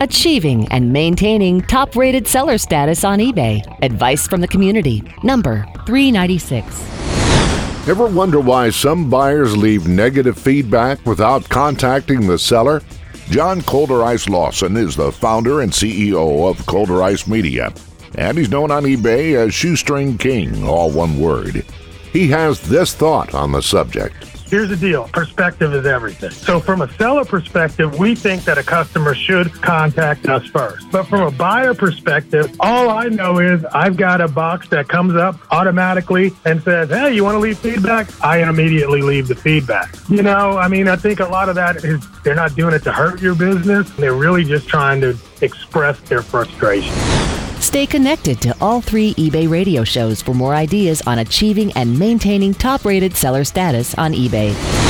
Achieving and maintaining top-rated seller status on eBay. Advice from the community. Number 396. Ever wonder why some buyers leave negative feedback without contacting the seller? John Coulter-Ice Lawson is the founder and CEO of Coulter-Ice Media, and he's known on eBay as Shoestring King, all one word. He has this thought on the subject. Here's the deal. Perspective is everything. So from a seller perspective, we think that a customer should contact us first. But from a buyer perspective, all I know is I've got a box that comes up automatically and says, hey, you want to leave feedback? I immediately leave the feedback. I think a lot of that is they're not doing it to hurt your business. They're really just trying to express their frustration. Stay connected to all 3 eBay radio shows for more ideas on achieving and maintaining top-rated seller status on eBay.